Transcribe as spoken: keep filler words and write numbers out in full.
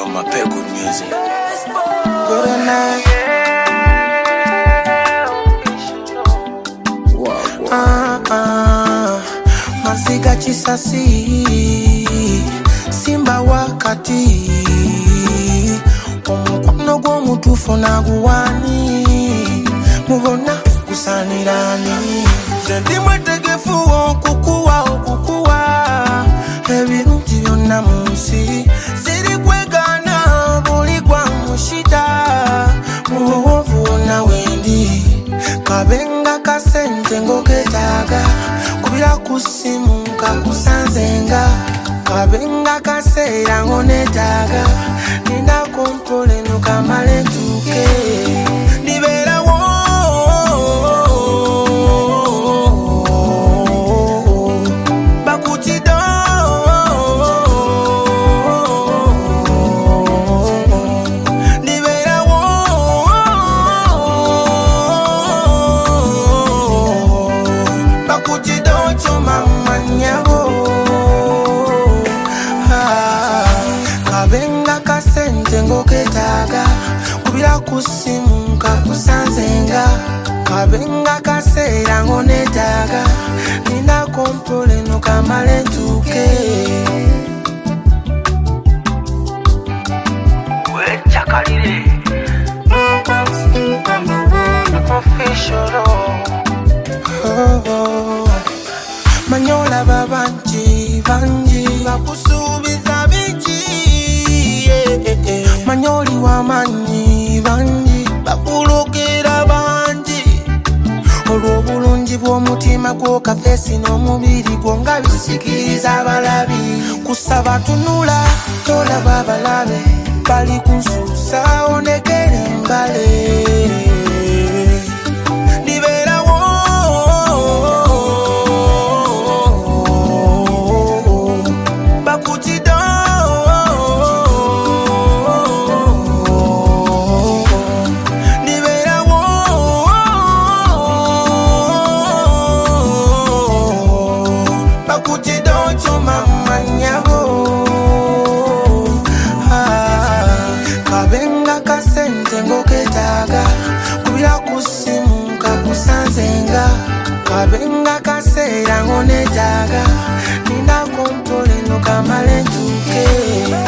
from my pay good music. Good night. Ah, ah, Maziga chisasi Simba wakati Omukwano gw'omutuufu naguwani Mubona kusanirani Nze ndi mwetegefu okukuwa okukuwa Ebirungi byonna mu nsi Siri kwegana buli gwa mushita Mubuwovu na wendi Kabenga kasente ngoketaga Kubira kusimu kakusanzenga Kabenga kaseera ngonetaga Ninda kompole nukamale ntuke Nibera wo Bakutido Nibera wo Bakutido choma nyabo Kabenga kasente ngoketaga Kubira kusimu kakusanzenga Kabenga kaseera ngonetaga Ninda kompole nukamale ntuke Wechakalire Official oh, oh. Manyola babanji banji bakusubiza biki yeah, yeah. Manyoli wa manyi banji bakulokera banji Olw'obulungi bw'omutima gwo kafesi n'omubiri gwo nga bisikiriza abalabi Kusaba tunula tolaba abalabe bali kunsusa onekere mbale Kabenga kasente ngoketaga Kubira kusimu kakusanzenga Kabenga kaseera ngonetaga Ninda kompole nukamale ntuke